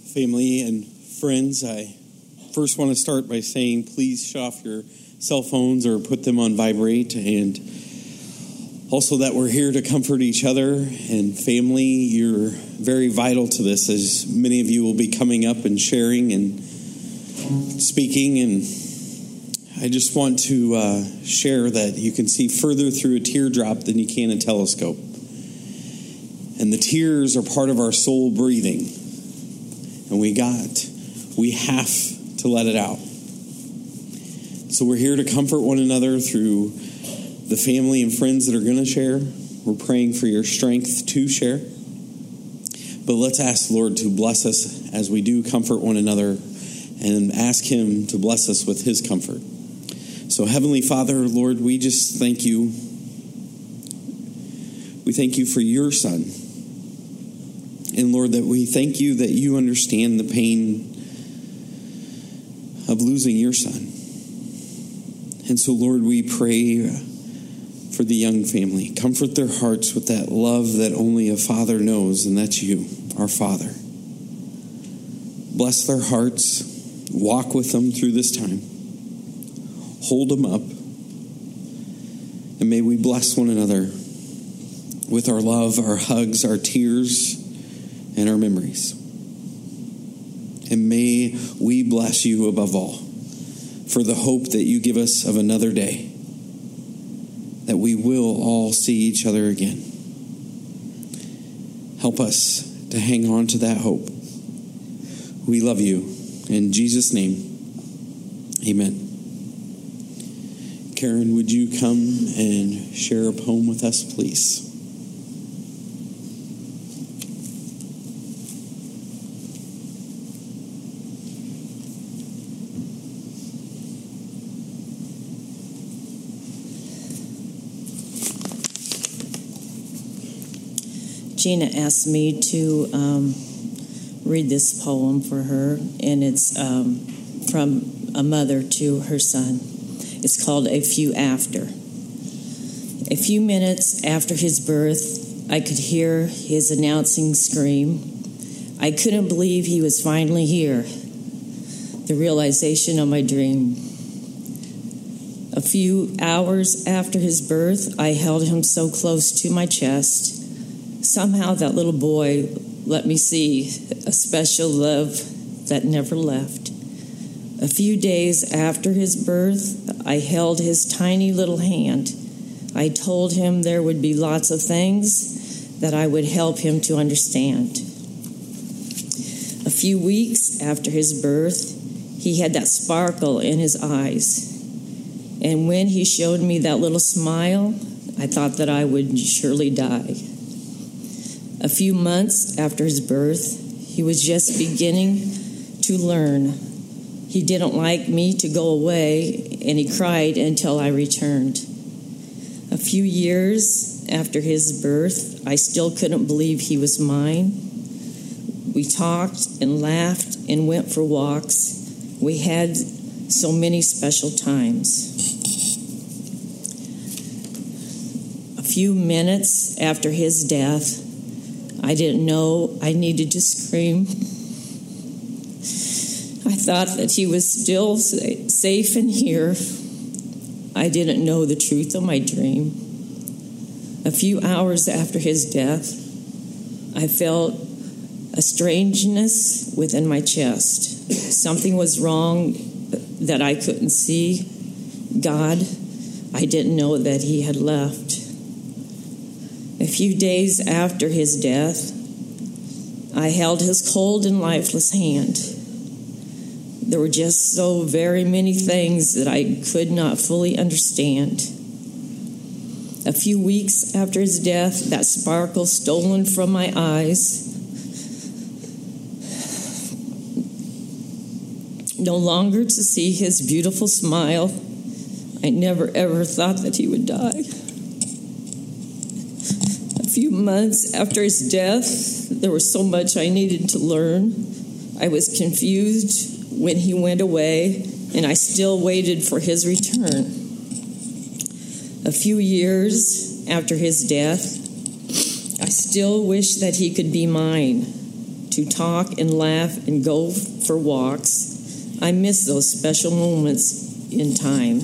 Family and friends, I first want to start by saying please shut off your cell phones or put them on vibrate, and also that we're here to comfort each other. And family, you're very vital to this, as many of you will be coming up and sharing and speaking. And I just want to share that you can see further through a teardrop than you can a telescope. And the tears are part of our soul breathing. And we have to let it out. So we're here to comfort one another through the family and friends that are going to share. We're praying for your strength to share. But let's ask the Lord to bless us as we do comfort one another, and ask Him to bless us with His comfort. So Heavenly Father, Lord, we just thank you. We thank you for your Son. And Lord, that we thank you that you understand the pain of losing your Son. And so, Lord, we pray for the young family. Comfort their hearts with that love that only a father knows, and that's you, our Father. Bless their hearts. Walk with them through this time. Hold them up. And may we bless one another with our love, our hugs, our tears, and our memories. And may we bless you above all for the hope that you give us of another day, that we will all see each other again. Help us to hang on to that hope. We love you. In Jesus' name, amen. Karen, would you come and share a poem with us, please? Gina asked me to read this poem for her, and it's from a mother to her son. It's called A Few After. A few minutes after his birth, I could hear his announcing scream. I couldn't believe he was finally here, the realization of my dream. A few hours after his birth, I held him so close to my chest. Somehow that little boy let me see a special love that never left. A few days after his birth, I held his tiny little hand. I told him there would be lots of things that I would help him to understand. A few weeks after his birth, he had that sparkle in his eyes. And when he showed me that little smile, I thought that I would surely die. A few months after his birth, he was just beginning to learn. He didn't like me to go away, and he cried until I returned. A few years after his birth, I still couldn't believe he was mine. We talked and laughed and went for walks. We had so many special times. A few minutes after his death, I didn't know I needed to scream. I thought that he was still safe in here. I didn't know the truth of my dream. A few hours after his death, I felt a strangeness within my chest. Something was wrong that I couldn't see. God, I didn't know that he had left. A few days after his death, I held his cold and lifeless hand. There were just so very many things that I could not fully understand. A few weeks after his death, that sparkle stolen from my eyes. No longer to see his beautiful smile, I never ever thought that he would die. A few months after his death, there was so much I needed to learn. I was confused when he went away, and I still waited for his return. A few years after his death, I still wish that he could be mine, to to talk and laugh and go for walks. I miss those special moments in time.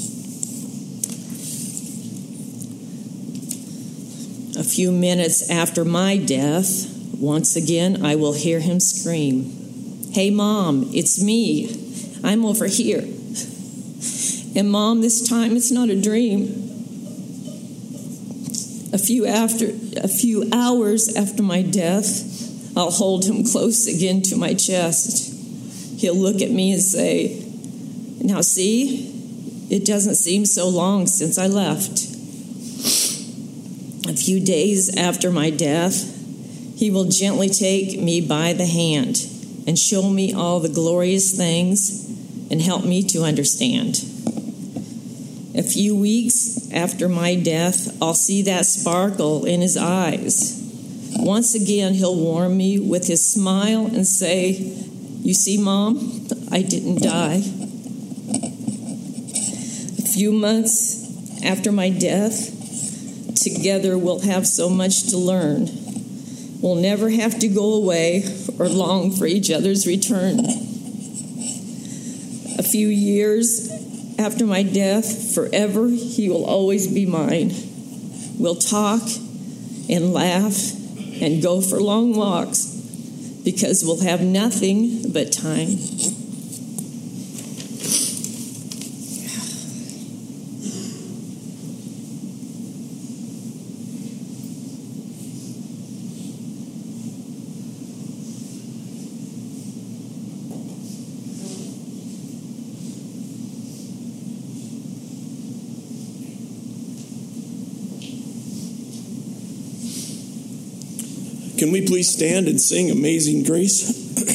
A few minutes after my death, once again, I will hear him scream, "Hey, Mom, it's me. I'm over here. And Mom, this time it's not a dream." A few hours after my death, I'll hold him close again to my chest. He'll look at me and say, "Now see, it doesn't seem so long since I left." A few days after my death, he will gently take me by the hand and show me all the glorious things and help me to understand. A few weeks after my death, I'll see that sparkle in his eyes. Once again, he'll warm me with his smile and say, "You see, Mom, I didn't die." A few months after my death, together we'll have so much to learn. We'll never have to go away or long for each other's return. A few years after my death, forever, he will always be mine. We'll talk and laugh and go for long walks because we'll have nothing but time. Can we please stand and sing Amazing Grace?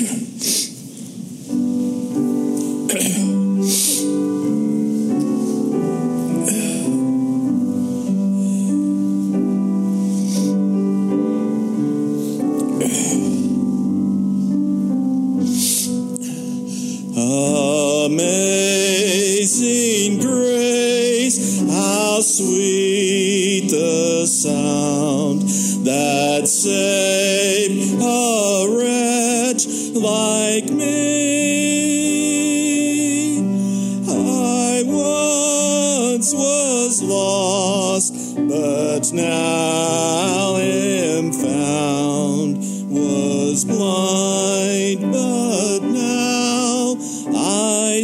Amazing grace, how sweet the sound that saved a wretch like me. I once was lost, but now am found. Was blind, but now I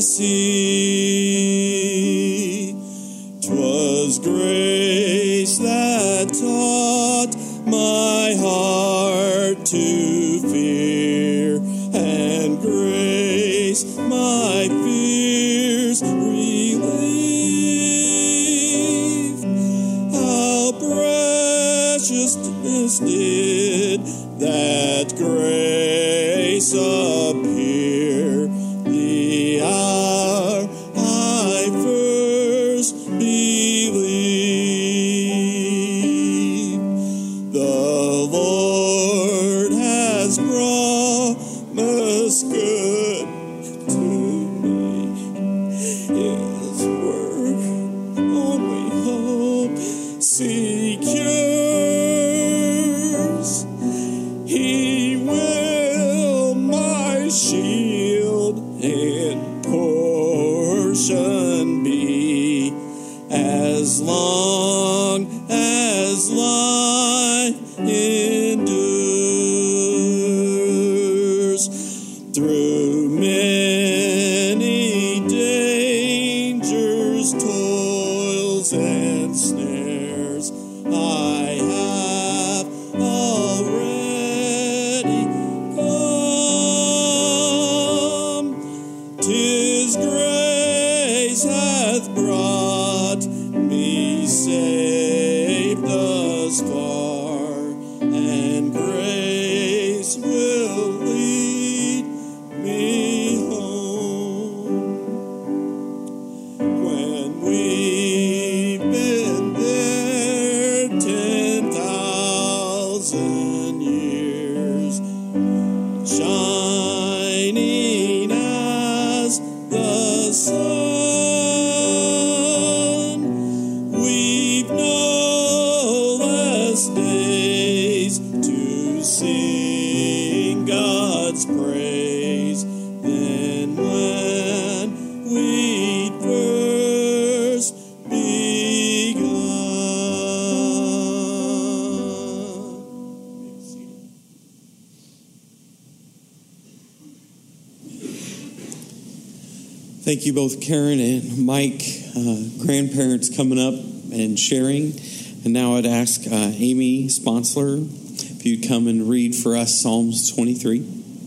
see. 'Twas grace that taught my heart to fear, and grace my fears relieved. How precious did that grace appear the hour I first believed. The Lord has promised good to me. His word only hope secures. He will my shield and portion be, as long as life endures. Through many dangers, toils, and snares, I have already gone. its praise than when we first begun. Thank you both, Karen and Mike, grandparents coming up and sharing. And now I'd ask Amy Sponsler if you'd come and read for us Psalms 23.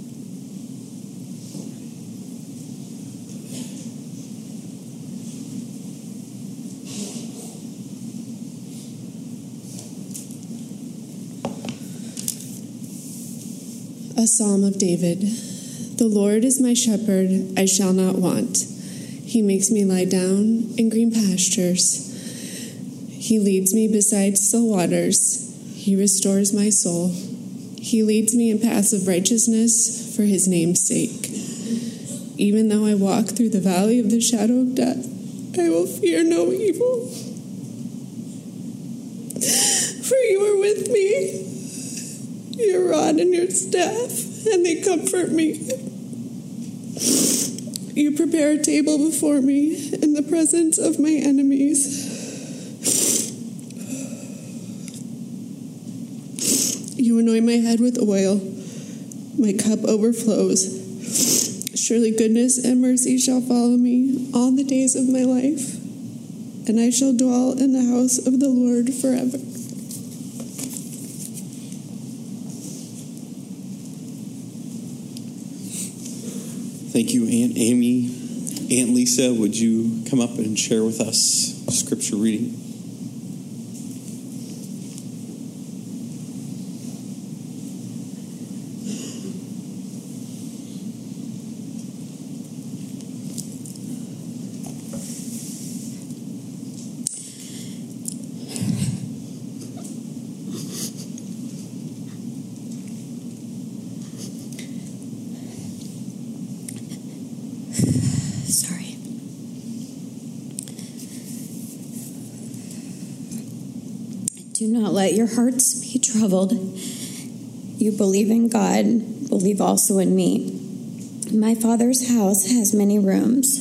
A Psalm of David. The Lord is my shepherd, I shall not want. He makes me lie down in green pastures. He leads me beside still waters. He restores my soul. He leads me in paths of righteousness for his name's sake. Even though I walk through the valley of the shadow of death, I will fear no evil. For you are with me. Your rod and your staff, and they comfort me. You prepare a table before me in the presence of my enemies. You anoint my head with oil. My cup overflows. Surely goodness and mercy shall follow me all the days of my life, and I shall dwell in the house of the Lord forever. Thank you, Aunt Amy. Aunt Lisa, would you come up and share with us scripture reading? Do not let your hearts be troubled. You believe in God, believe also in me. My Father's house has many rooms.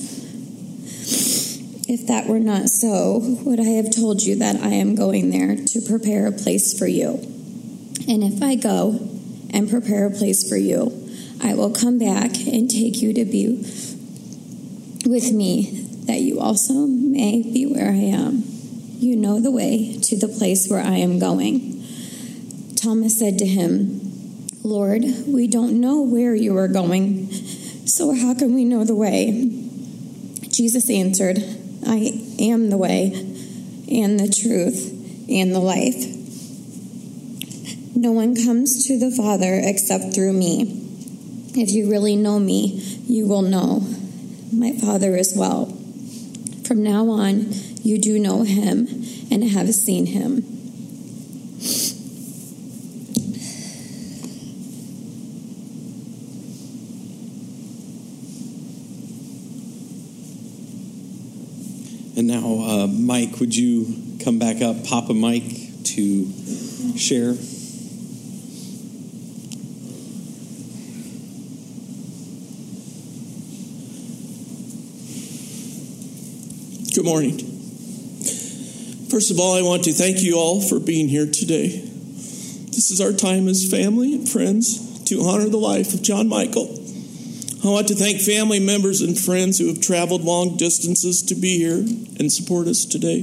If that were not so, would I have told you that I am going there to prepare a place for you? And if I go and prepare a place for you, I will come back and take you to be with me, that you also may be where I am. You know the way to the place where I am going. Thomas said to him, Lord, we don't know where you are going, so how can we know the way? Jesus answered, I am the way and the truth and the life. No one comes to the Father except through me. If you really know me, you will know my Father as well. From now on, you do know him and have seen him. And now, Mike, would you come back up, Papa Mike, to share? Good morning. First of all, I want to thank you all for being here today. This is our time as family and friends to honor the life of John Michael. I want to thank family members and friends who have traveled long distances to be here and support us today.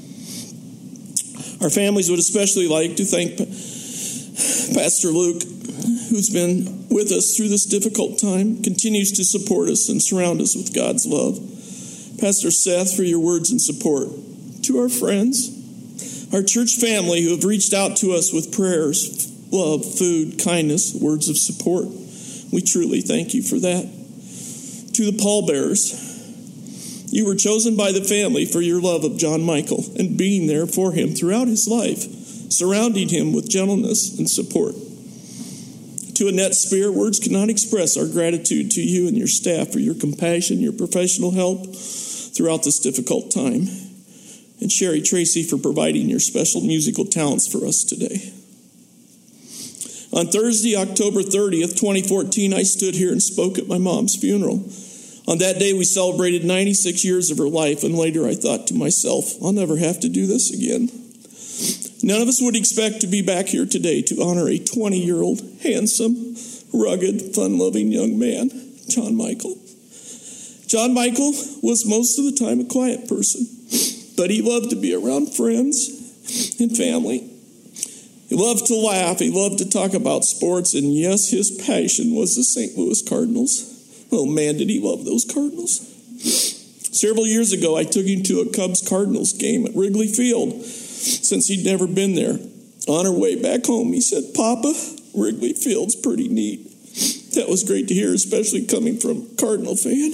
Our families would especially like to thank Pastor Luke, who's been with us through this difficult time, continues to support us and surround us with God's love. Pastor Seth, for your words and support. To our friends, our church family who have reached out to us with prayers, love, food, kindness, words of support. We truly thank you for that. To the pallbearers, you were chosen by the family for your love of John Michael and being there for him throughout his life, surrounding him with gentleness and support. To Annette Spear, words cannot express our gratitude to you and your staff for your compassion, your professional help throughout this difficult time. And Sherry Tracy for providing your special musical talents for us today. On Thursday, October 30th, 2014, I stood here and spoke at my mom's funeral. On that day, we celebrated 96 years of her life, and later I thought to myself, I'll never have to do this again. None of us would expect to be back here today to honor a 20-year-old, handsome, rugged, fun-loving young man, John Michael. John Michael was most of the time a quiet person, but he loved to be around friends and family. He loved to laugh. He loved to talk about sports. And yes, his passion was the St. Louis Cardinals. Oh, man, did he love those Cardinals. Several years ago, I took him to a Cubs-Cardinals game at Wrigley Field, since he'd never been there. On our way back home, he said, Papa, Wrigley Field's pretty neat. That was great to hear, especially coming from a Cardinal fan.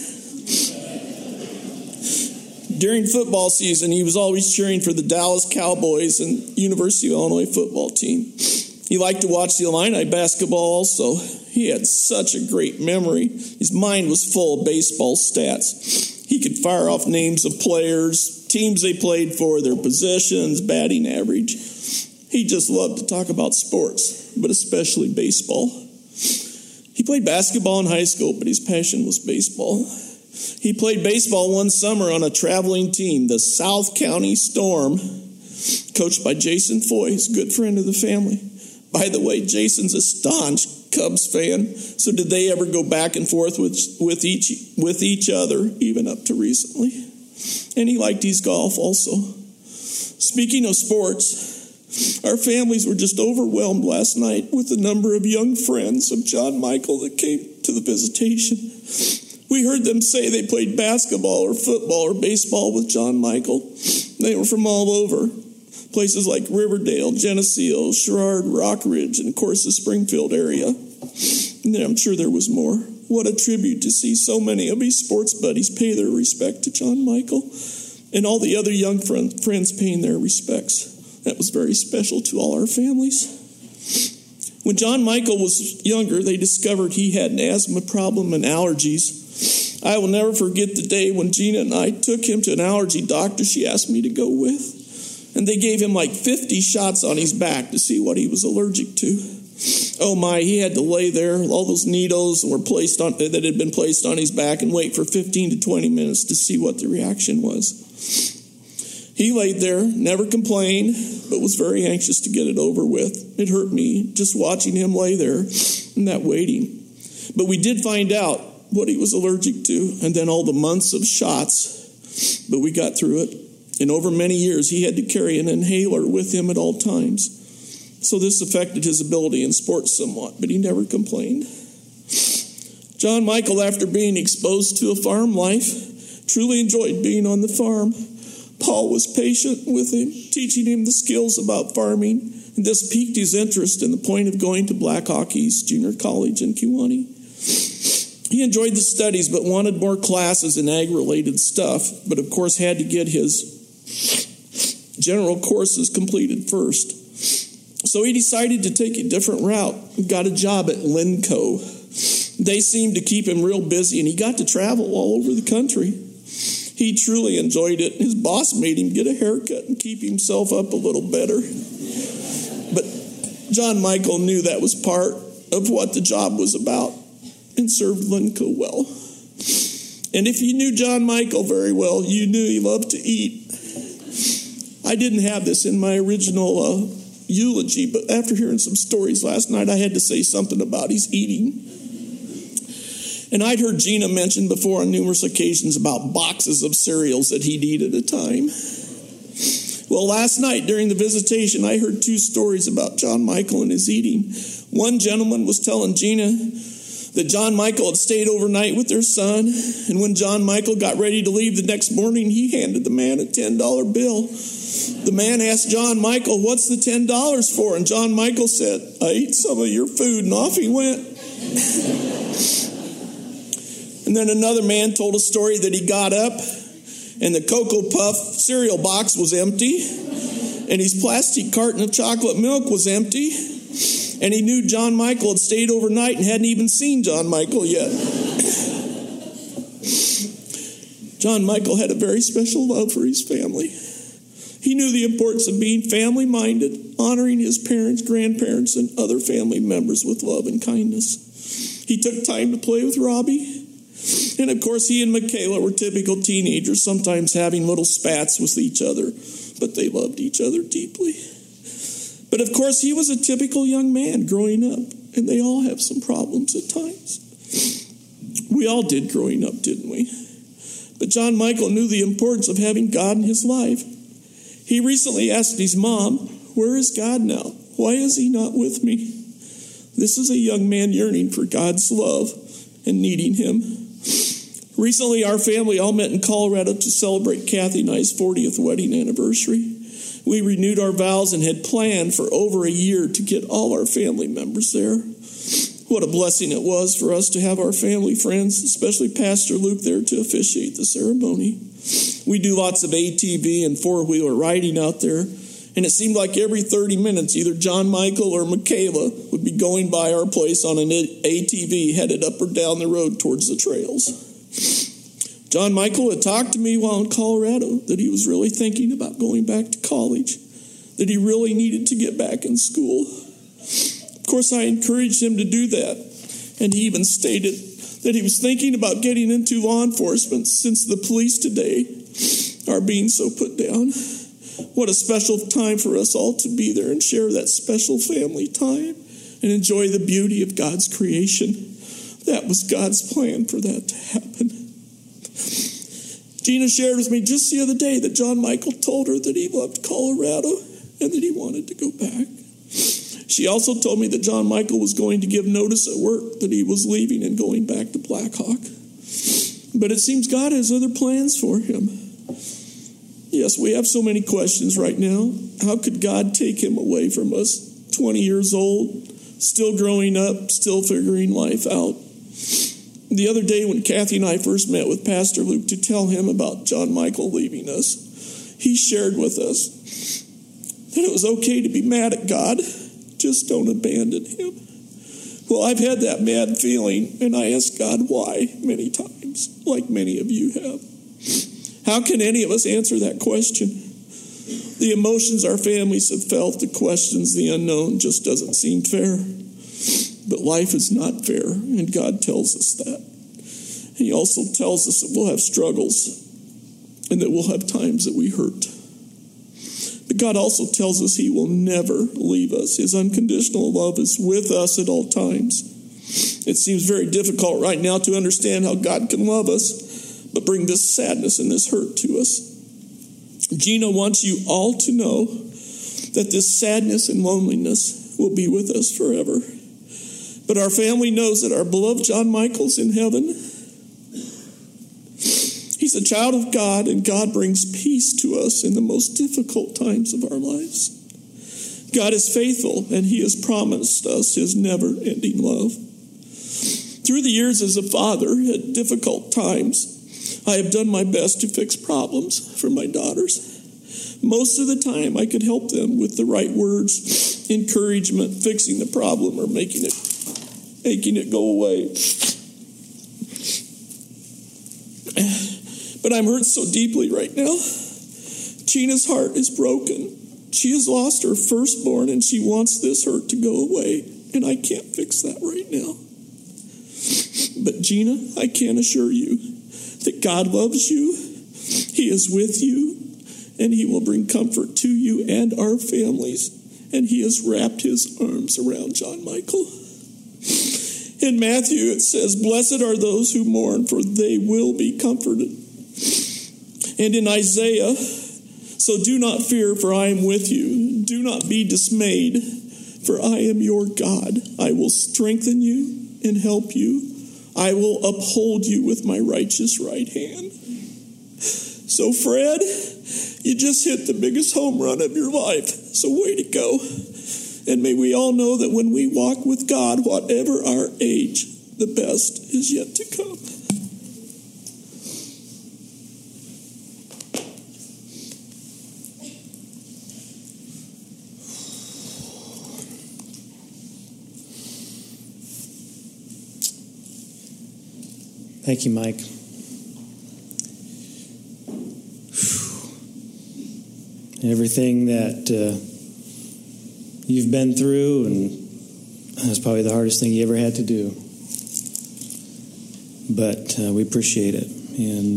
During football season, he was always cheering for the Dallas Cowboys and University of Illinois football team. He liked to watch the Illini basketball also. He had such a great memory. His mind was full of baseball stats. He could fire off names of players, teams they played for, their positions, batting average. He just loved to talk about sports, but especially baseball. He played basketball in high school, but his passion was baseball. He played baseball one summer on a traveling team, the South County Storm, coached by Jason Foy, a good friend of the family. By the way, Jason's a staunch Cubs fan, so did they ever go back and forth with each other, even up to recently? And he liked his golf also. Speaking of sports, our families were just overwhelmed last night with the number of young friends of John Michael that came to the visitation. We heard them say they played basketball or football or baseball with John Michael. They were from all over. Places like Riverdale, Geneseo, Sherrard, Rockridge, and of course the Springfield area. And I'm sure there was more. What a tribute to see so many of his sports buddies pay their respect to John Michael and all the other young friends paying their respects. That was very special to all our families. When John Michael was younger, they discovered he had an asthma problem and allergies. I will never forget the day when Gina and I took him to an allergy doctor she asked me to go with. And they gave him like 50 shots on his back to see what he was allergic to. Oh my, he had to lay there. All those needles that had been placed on his back and wait for 15 to 20 minutes to see what the reaction was. He laid there, never complained, but was very anxious to get it over with. It hurt me just watching him lay there and that waiting. But we did find out what he was allergic to, and then all the months of shots. But we got through it. And over many years, he had to carry an inhaler with him at all times. So this affected his ability in sports somewhat, but he never complained. John Michael, after being exposed to a farm life, truly enjoyed being on the farm. Paul was patient with him, teaching him the skills about farming, and this piqued his interest in the point of going to Black Hawk East Junior College in Kewanee. He enjoyed the studies, but wanted more classes in ag-related stuff, but of course had to get his general courses completed first. So he decided to take a different route and got a job at Lenco. They seemed to keep him real busy, and he got to travel all over the country. He truly enjoyed it. His boss made him get a haircut and keep himself up a little better. But John Michael knew that was part of what the job was about and served Lenco well. And if you knew John Michael very well, you knew he loved to eat. I didn't have this in my original eulogy, but after hearing some stories last night, I had to say something about his eating. And I'd heard Gina mention before on numerous occasions about boxes of cereals that he'd eat at a time. Well, last night during the visitation, I heard two stories about John Michael and his eating. One gentleman was telling Gina that John Michael had stayed overnight with their son, and when John Michael got ready to leave the next morning, he handed the man a $10 bill. The man asked John Michael, "What's the $10 for?" And John Michael said, "I ate some of your food," and off he went. And then another man told a story that he got up and the Cocoa Puff cereal box was empty and his plastic carton of chocolate milk was empty, and he knew John Michael had stayed overnight and hadn't even seen John Michael yet. John Michael had a very special love for his family. He knew the importance of being family-minded, honoring his parents, grandparents, and other family members with love and kindness. He took time to play with Robbie. And of course, he and Michaela were typical teenagers, sometimes having little spats with each other, but they loved each other deeply. But of course, he was a typical young man growing up, and they all have some problems at times. We all did growing up, didn't we? But John Michael knew the importance of having God in his life. He recently asked his mom, "Where is God now? Why is he not with me?" This is a young man yearning for God's love and needing him. Recently, our family all met in Colorado to celebrate Kathy and I's 40th wedding anniversary. We renewed our vows and had planned for over a year to get all our family members there. What a blessing it was for us to have our family friends, especially Pastor Luke, there to officiate the ceremony. We do lots of ATV and four-wheeler riding out there, and it seemed like every 30 minutes, either John Michael or Michaela would be going by our place on an ATV headed up or down the road towards the trails. John Michael had talked to me while in Colorado that he was really thinking about going back to college, that he really needed to get back in school. Of course, I encouraged him to do that, and he even stated that he was thinking about getting into law enforcement since the police today are being so put down. What a special time for us all to be there and share that special family time and enjoy the beauty of God's creation. That was God's plan for that to happen. Gina shared with me just the other day that John Michael told her that he loved Colorado and that he wanted to go back. She also told me that John Michael was going to give notice at work that he was leaving and going back to Blackhawk. But it seems God has other plans for him. Yes, we have so many questions right now. How could God take him away from us? 20 years old, still growing up, still figuring life out. The other day when Kathy and I first met with Pastor Luke to tell him about John Michael leaving us, he shared with us that it was okay to be mad at God, just don't abandon him. Well, I've had that mad feeling, and I asked God why many times, like many of you have. How can any of us answer that question? The emotions our families have felt, the questions, the unknown just doesn't seem fair. But life is not fair, and God tells us that. He also tells us that we'll have struggles and that we'll have times that we hurt. But God also tells us he will never leave us. His unconditional love is with us at all times. It seems very difficult right now to understand how God can love us, but bring this sadness and this hurt to us. Gina wants you all to know that this sadness and loneliness will be with us forever. But our family knows that our beloved John Michael's in heaven. He's a child of God, and God brings peace to us in the most difficult times of our lives. God is faithful, and he has promised us his never-ending love. Through the years as a father, at difficult times, I have done my best to fix problems for my daughters. Most of the time, I could help them with the right words, encouragement, fixing the problem, or making it go away. But I'm hurt so deeply right now. Gina's heart is broken. She has lost her firstborn, and she wants this hurt to go away, and I can't fix that right now. But Gina, I can assure you that God loves you, he is with you, and he will bring comfort to you and our families, and he has wrapped his arms around John Michael. In Matthew, it says, "Blessed are those who mourn, for they will be comforted." And in Isaiah, "So do not fear, for I am with you. Do not be dismayed, for I am your God. I will strengthen you and help you. I will uphold you with my righteous right hand." So, Fred, you just hit the biggest home run of your life. So way to go. And may we all know that when we walk with God, whatever our age, the best is yet to come. Thank you, Mike. everything that you've been through, and that's probably the hardest thing you ever had to do. But we appreciate it. And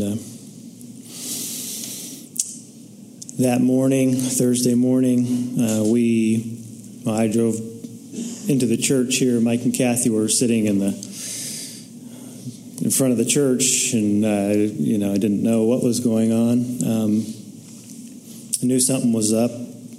that morning, Thursday morning, I drove into the church here. Mike and Kathy were sitting in front of the church, and I didn't know what was going on. I knew something was up,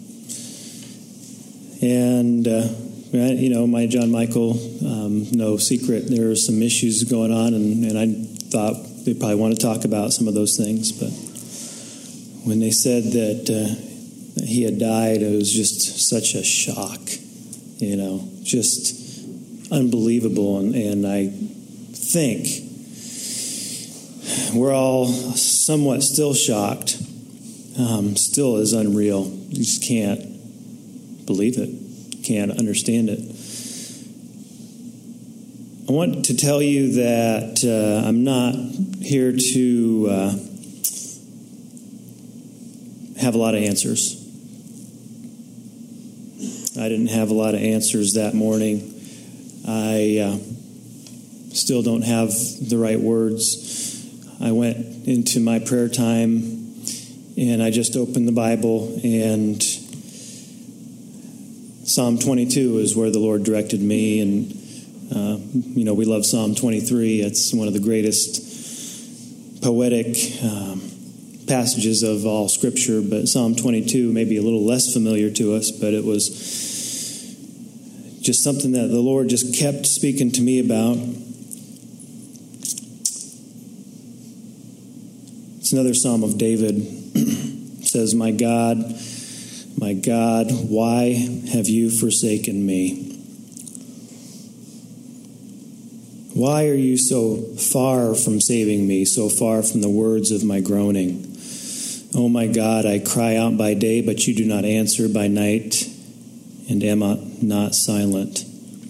and my John Michael, no secret, there were some issues going on, and I thought they probably want to talk about some of those things. But when they said that he had died, it was just such a shock, just unbelievable. And I think we're all somewhat still shocked, still is unreal. You just can't believe it, can't understand it. I want to tell you that I'm not here to have a lot of answers. I didn't have a lot of answers that morning. I still don't have the right words. I went into my prayer time and I just opened the Bible, and Psalm 22 is where the Lord directed me. And we love Psalm 23. It's one of the greatest poetic passages of all Scripture, but Psalm 22 may be a little less familiar to us, but it was just something that the Lord just kept speaking to me about. It's another Psalm of David. It says, my God, why have you forsaken me? Why are you so far from saving me, so far from the words of my groaning? Oh my God, I cry out by day, but you do not answer, by night, and am not silent.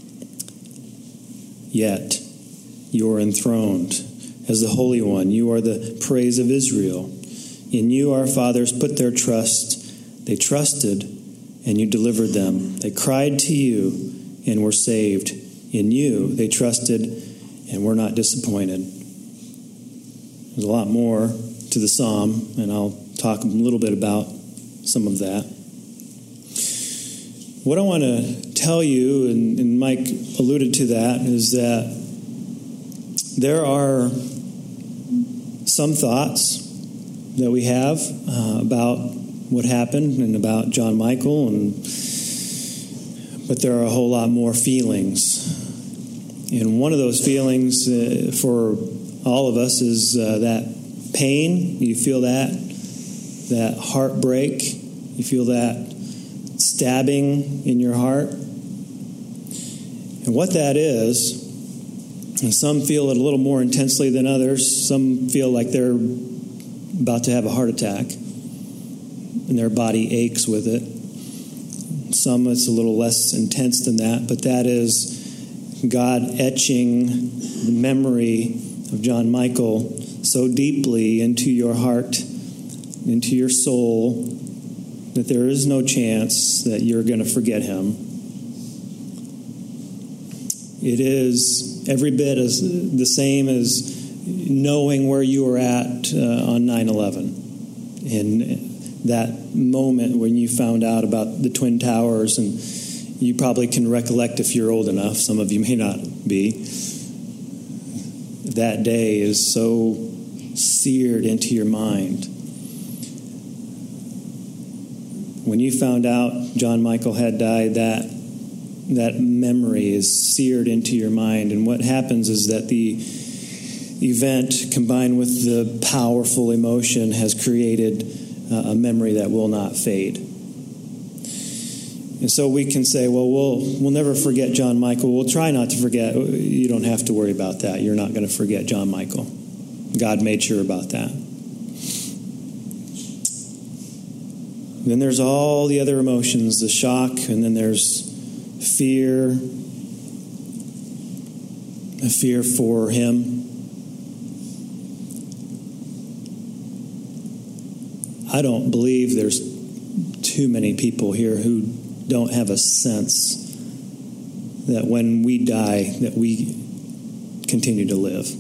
Yet you are enthroned as the Holy One. You are the praise of Israel. In you our fathers put their trust. They trusted, and you delivered them. They cried to you and were saved. In you they trusted and were not disappointed. There's a lot more to the psalm, and I'll talk a little bit about some of that. What I want to tell you, and Mike alluded to that, is that there are some thoughts that we have about what happened and about John Michael, but there are a whole lot more feelings. And one of those feelings for all of us is that pain. You feel that heartbreak. You feel that stabbing in your heart. And what that is, and some feel it a little more intensely than others. Some feel like they're about to have a heart attack and their body aches with it. Some it's a little less intense than that, but that is God etching the memory of John Michael so deeply into your heart, into your soul, that there is no chance that you're going to forget him. It is every bit as the same as knowing where you were at on 9/11. And that moment when you found out about the Twin Towers, and you probably can recollect if you're old enough. Some of you may not be. That day is so seared into your mind. When you found out John Michael had died, that memory is seared into your mind. And what happens is that the event combined with the powerful emotion has created a memory that will not fade. And so we can say, well, we'll never forget John Michael. We'll try not to forget. You don't have to worry about that. You're not going to forget John Michael. God made sure about that. Then there's all the other emotions, the shock, and then there's fear, a fear for him. I don't believe there's too many people here who don't have a sense that when we die, that we continue to live.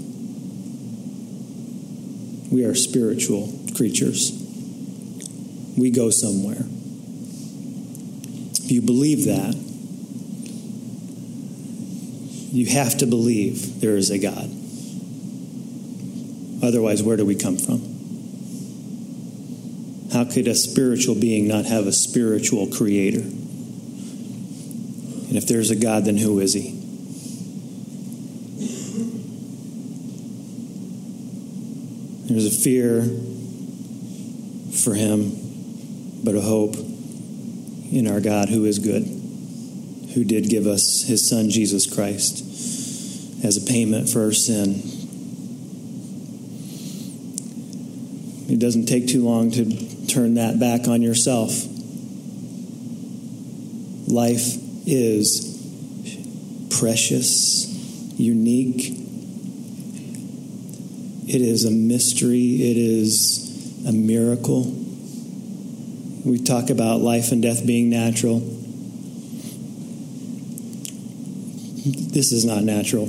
We are spiritual creatures. We go somewhere. If you believe that, you have to believe there is a God. Otherwise, where do we come from? How could a spiritual being not have a spiritual creator? And if there's a God, then who is he? There's a fear for him, but a hope in our God who is good, who did give us his Son, Jesus Christ, as a payment for our sin. It doesn't take too long to turn that back on yourself. Life is precious, unique. It is a mystery. It is a miracle. We talk about life and death being natural. This is not natural.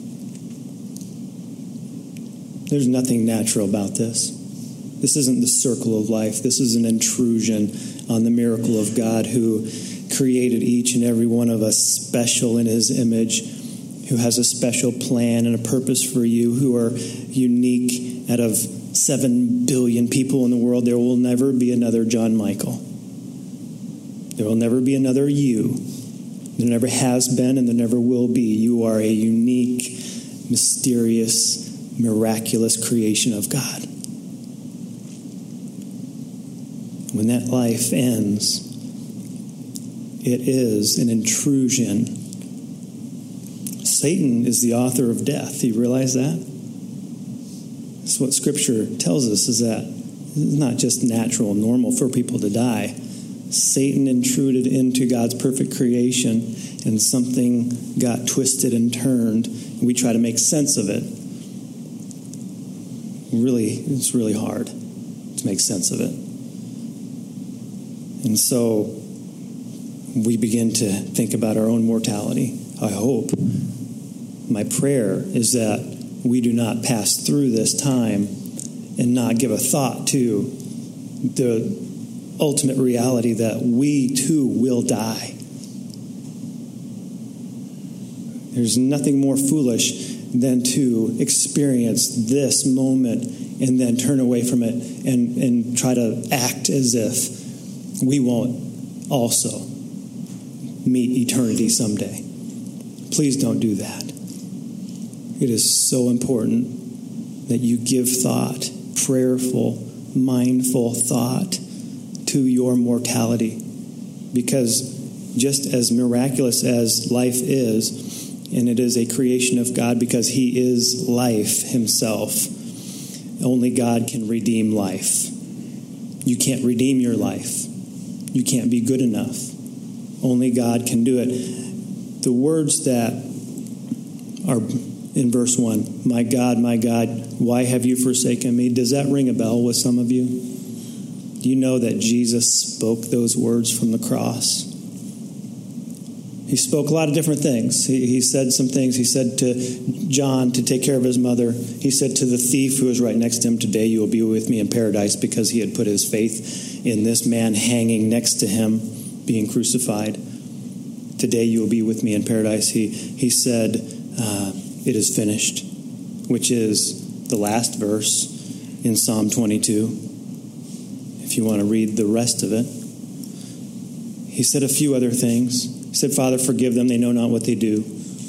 There's nothing natural about this. This isn't the circle of life. This is an intrusion on the miracle of God who created each and every one of us special in his image, who has a special plan and a purpose for you, who are unique. Out of 7 billion people in the world, there will never be another John Michael. There will never be another you. There never has been and there never will be. You are a unique, mysterious, miraculous creation of God. When that life ends, it is an intrusion. Satan is the author of death. Do you realize that? That's what Scripture tells us, is that it's not just natural and normal for people to die. Satan intruded into God's perfect creation, and something got twisted and turned, and we try to make sense of it. It's really hard to make sense of it. And so we begin to think about our own mortality. I hope, my prayer is that we do not pass through this time and not give a thought to the ultimate reality that we too will die. There's nothing more foolish than to experience this moment and then turn away from it and try to act as if we won't also meet eternity someday. Please don't do that. It is so important that you give thought, prayerful, mindful thought to your mortality. Because just as miraculous as life is, and it is a creation of God because he is life himself, only God can redeem life. You can't redeem your life. You can't be good enough. Only God can do it. The words that are in verse 1, my God, why have you forsaken me? Does that ring a bell with some of you? Do you know that Jesus spoke those words from the cross? He spoke a lot of different things. He said some things. He said to John to take care of his mother. He said to the thief who was right next to him, today you will be with me in paradise, because he had put his faith in this man hanging next to him, being crucified. Today you will be with me in paradise. He said, it is finished, which is the last verse in Psalm 22. If you want to read the rest of it. He said a few other things. He said, Father, forgive them. They know not what they do.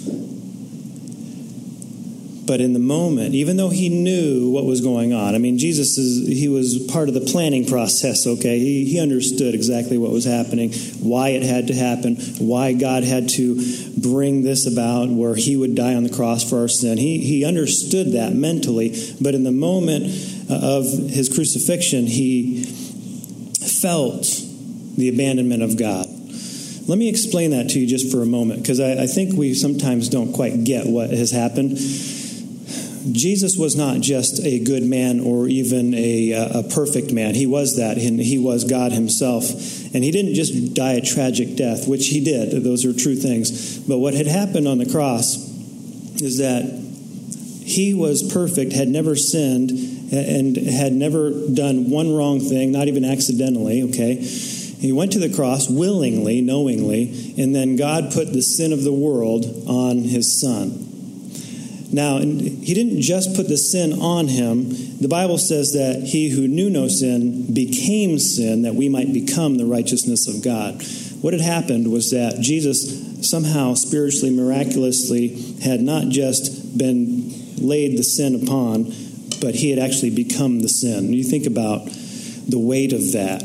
But in the moment, even though he knew what was going on, I mean, he was part of the planning process, okay? He understood exactly what was happening, why it had to happen, why God had to bring this about, where he would die on the cross for our sin. He understood that mentally, but in the moment of his crucifixion, he felt the abandonment of God. Let me explain that to you just for a moment, because I think we sometimes don't quite get what has happened. Jesus was not just a good man or even a perfect man. He was that, and he was God himself. And he didn't just die a tragic death, which he did. Those are true things. But what had happened on the cross is that he was perfect, had never sinned, and had never done one wrong thing, not even accidentally, okay? He went to the cross willingly, knowingly, and then God put the sin of the world on his son. Now, he didn't just put the sin on him. The Bible says that he who knew no sin became sin, that we might become the righteousness of God. What had happened was that Jesus somehow spiritually, miraculously had not just been laid the sin upon, but he had actually become the sin. You think about the weight of that.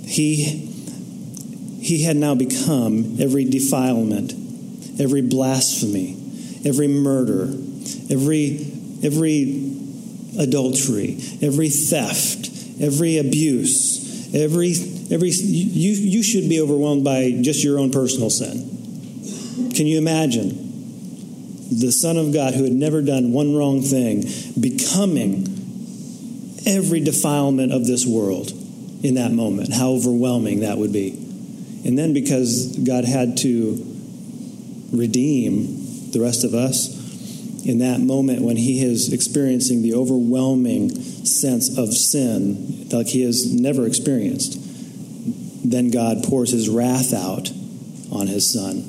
He had now become every defilement, every blasphemy, every murder, every adultery, every theft, every abuse, you should be overwhelmed by just your own personal sin. Can you imagine the Son of God who had never done one wrong thing becoming every defilement of this world in that moment? How overwhelming that would be. And then because God had to redeem the rest of us, in that moment when he is experiencing the overwhelming sense of sin like he has never experienced, then God pours his wrath out on his son.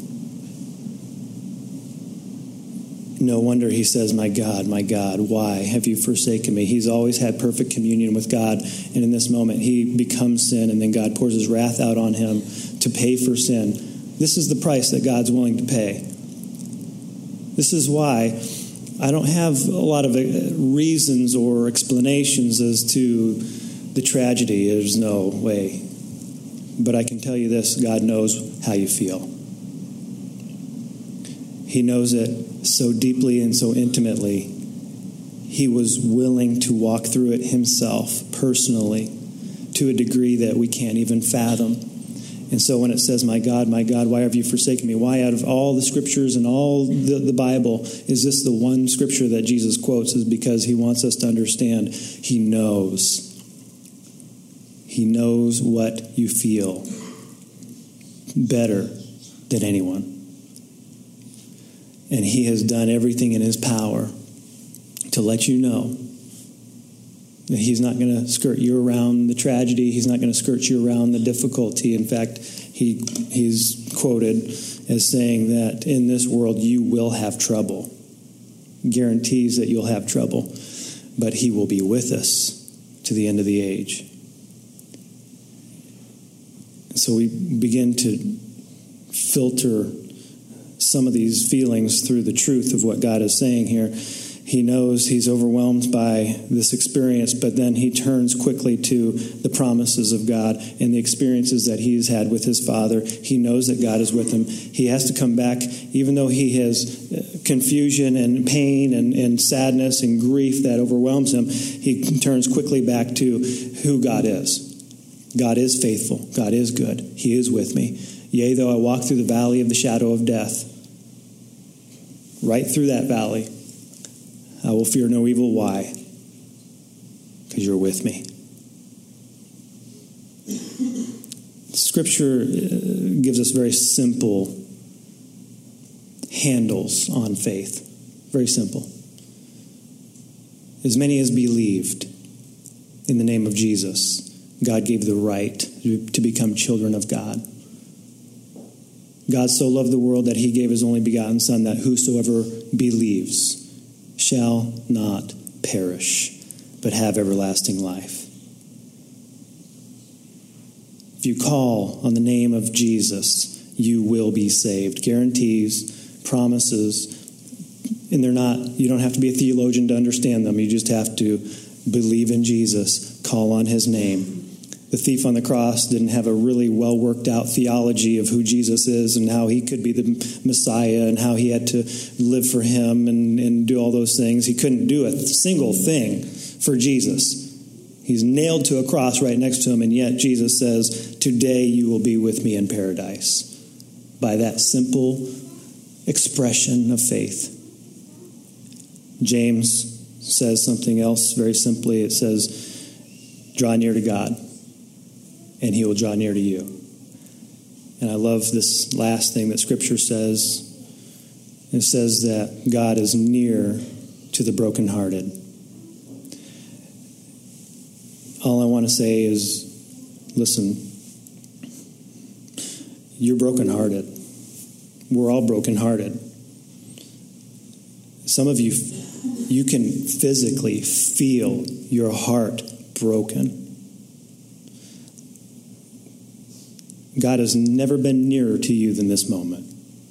No wonder he says, my God, why have you forsaken me? He's always had perfect communion with God, and in this moment he becomes sin, and then God pours his wrath out on him to pay for sin. This is the price that God's willing to pay. This is why I don't have a lot of reasons or explanations as to the tragedy. There's no way. But I can tell you this, God knows how you feel. He knows it so deeply and so intimately. He was willing to walk through it himself, personally, to a degree that we can't even fathom. And so when it says, my God, why have you forsaken me? Why out of all the scriptures and all the Bible is this the one scripture that Jesus quotes? Is because he wants us to understand he knows. He knows what you feel better than anyone. And he has done everything in his power to let you know that he's not going to skirt you around the tragedy. He's not going to skirt you around the difficulty. In fact, he's quoted as saying that in this world you will have trouble. Guarantees that you'll have trouble. But he will be with us to the end of the age. So we begin to filter some of these feelings through the truth of what God is saying here. He knows he's overwhelmed by this experience, but then he turns quickly to the promises of God and the experiences that he's had with his Father. He knows that God is with him. He has to come back, even though he has confusion and pain and sadness and grief that overwhelms him. He turns quickly back to who God is. God is faithful. God is good. He is with me. Yea, though I walk through the valley of the shadow of death, right through that valley, I will fear no evil. Why? Because you're with me. Scripture gives us very simple handles on faith. Very simple. As many as believed in the name of Jesus, God gave the right to become children of God. God so loved the world that he gave his only begotten Son, that whosoever believes shall not perish, but have everlasting life. If you call on the name of Jesus, you will be saved. Guarantees, promises, and you don't have to be a theologian to understand them. You just have to believe in Jesus, call on his name. The thief on the cross didn't have a really well worked out theology of who Jesus is and how he could be the Messiah and how he had to live for him and do all those things. He couldn't do a single thing for Jesus. He's nailed to a cross right next to him, and yet Jesus says, today you will be with me in paradise. By that simple expression of faith. James says something else very simply. It says, draw near to God, and he will draw near to you. And I love this last thing that Scripture says. It says that God is near to the brokenhearted. All I want to say is, listen, you're brokenhearted. We're all brokenhearted. Some of you can physically feel your heart broken. God has never been nearer to you than this moment.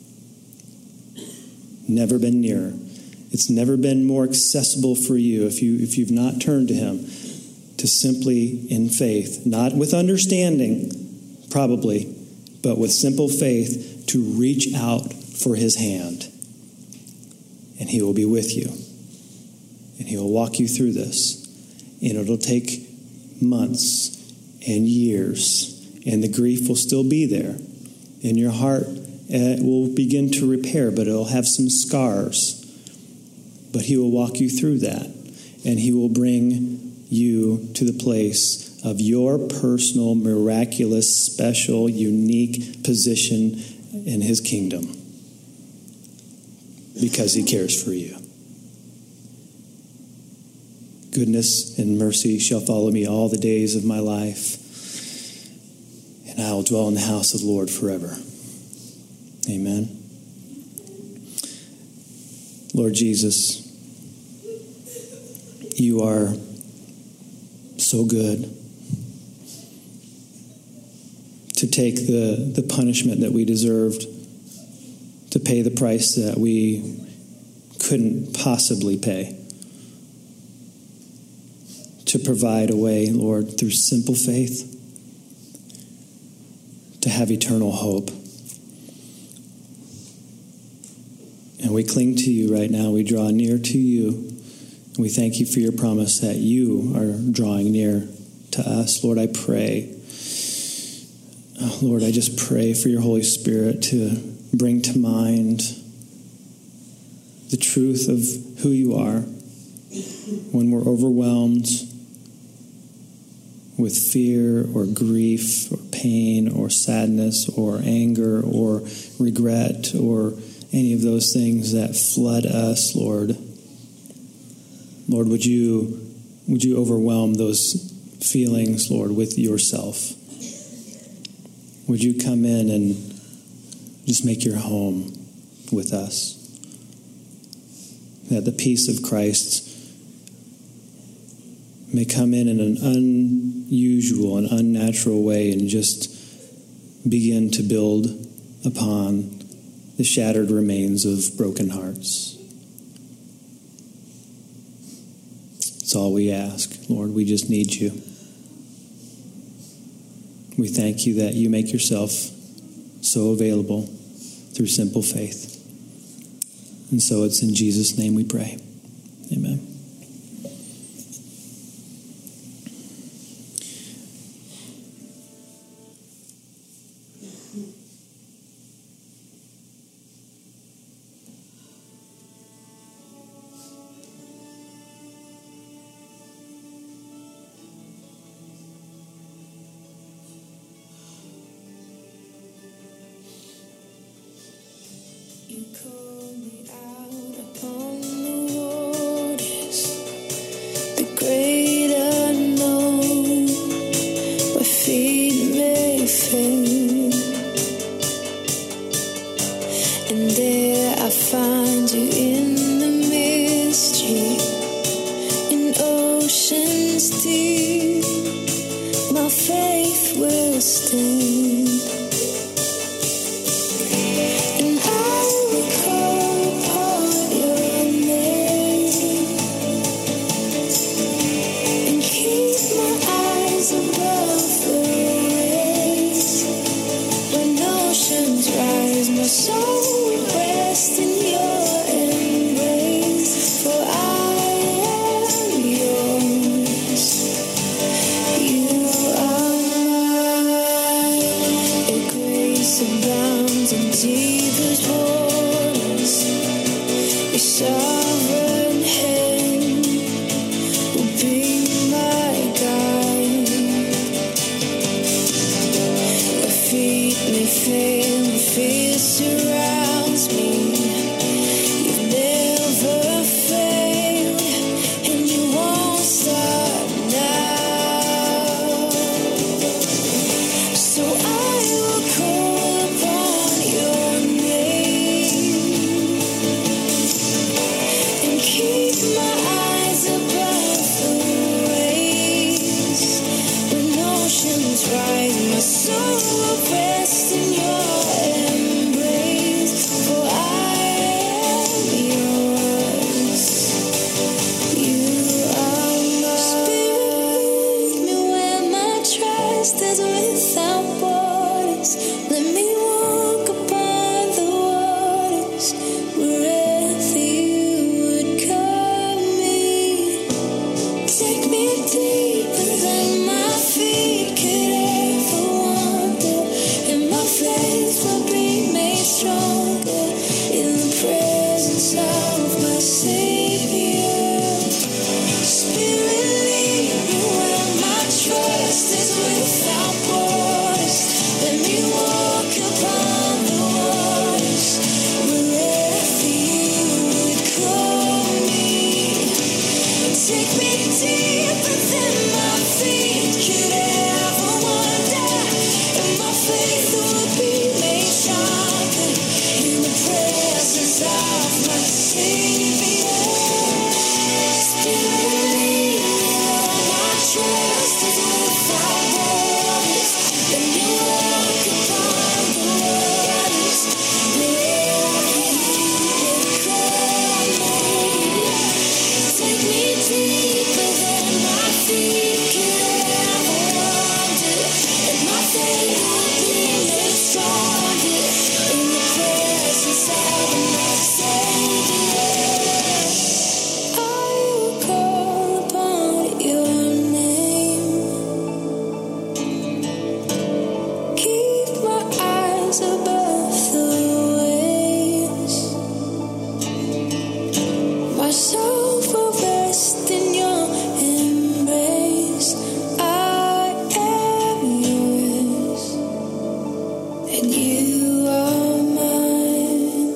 Never been nearer. It's never been more accessible for you if you've not turned to him, to simply in faith, not with understanding, probably, but with simple faith, to reach out for his hand. And he will be with you. And he will walk you through this. And it'll take months and years. And the grief will still be there. And your heart will begin to repair, but it'll have some scars. But he will walk you through that. And he will bring you to the place of your personal, miraculous, special, unique position in his kingdom. Because he cares for you. Goodness and mercy shall follow me all the days of my life, and I will dwell in the house of the Lord forever. Amen. Lord Jesus, you are so good to take the punishment that we deserved, to pay the price that we couldn't possibly pay, to provide a way, Lord, through simple faith, to have eternal hope. And we cling to you right now. We draw near to you. And we thank you for your promise that you are drawing near to us. Lord, I pray. Lord, I just pray for your Holy Spirit to bring to mind the truth of who you are when we're overwhelmed with fear or grief or pain or sadness or anger or regret or any of those things that flood us, Lord. Lord, would you overwhelm those feelings, Lord, with yourself? Would you come in and just make your home with us? That the peace of Christ may come in an unusual and unnatural way and just begin to build upon the shattered remains of broken hearts. It's all we ask, Lord. We just need you. We thank you that you make yourself so available through simple faith. And so it's in Jesus' name we pray. Amen. You call me out upon the waters, the great unknown, where feet may fail. And there I find you in the mystery, in oceans deep, my faith will stand. You are mine. Take me deeper than my feet could ever wander, and my faith will be made stronger in the presence of my Savior. Spirit, lead me, Lord, my trust is without borders. When you walk upon the waters, wherever you would call me. Take me deeper than my feet could ever wander, and my faith will be made stronger in the presence of my Savior. I will call upon your name. Keep my eyes above the waves. My soul will rest in your embrace. I am yours, and you are mine.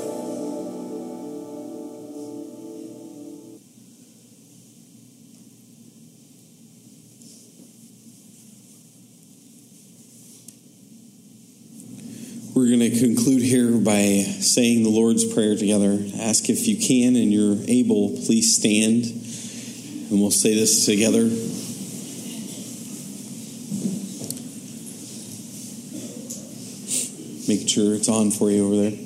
We're going to conclude here by saying the Lord's Prayer together. Ask if you can and you're able, please stand, and we'll say this together. Make sure it's on for you over there.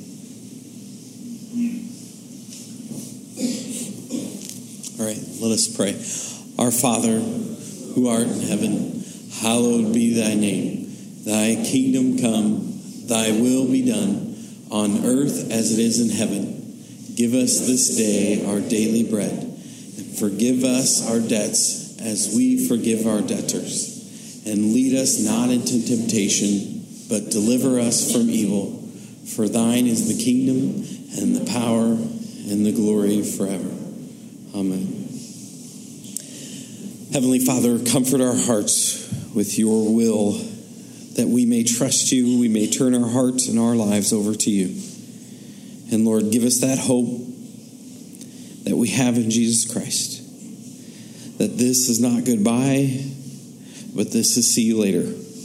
All right, let us pray. Our Father, who art in heaven, hallowed be thy name. Thy kingdom come, thy will be done, on earth as it is in heaven. Give us this day our daily bread, and forgive us our debts as we forgive our debtors. And lead us not into temptation, but deliver us from evil. For thine is the kingdom, and the power, and the glory forever. Amen. Heavenly Father, comfort our hearts with your will, that we may trust you, we may turn our hearts and our lives over to you. And Lord, give us that hope that we have in Jesus Christ, that this is not goodbye, but this is see you later,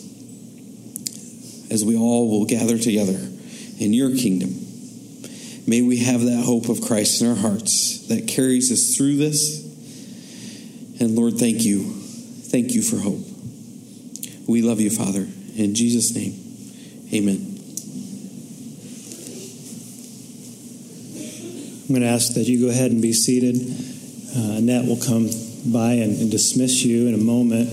as we all will gather together in your kingdom. May we have that hope of Christ in our hearts that carries us through this. And Lord, thank you. Thank you for hope. We love you, Father. In Jesus' name, amen. I'm going to ask that you go ahead and be seated. Annette will come by and dismiss you in a moment.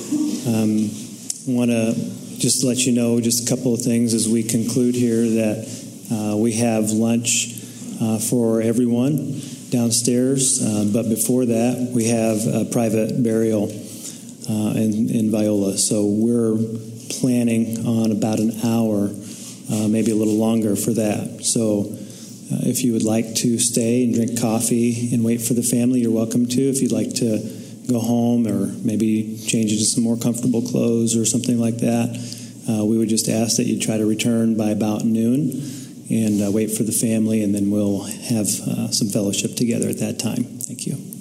I want to just let you know just a couple of things as we conclude here, that we have lunch for everyone downstairs. But before that, we have a private burial in Viola. So we're planning on about an hour, maybe a little longer for that. So if you would like to stay and drink coffee and wait for the family, you're welcome to. If you'd like to go home or maybe change into some more comfortable clothes or something like that, we would just ask that you try to return by about noon and wait for the family, and then we'll have some fellowship together at that time. Thank you.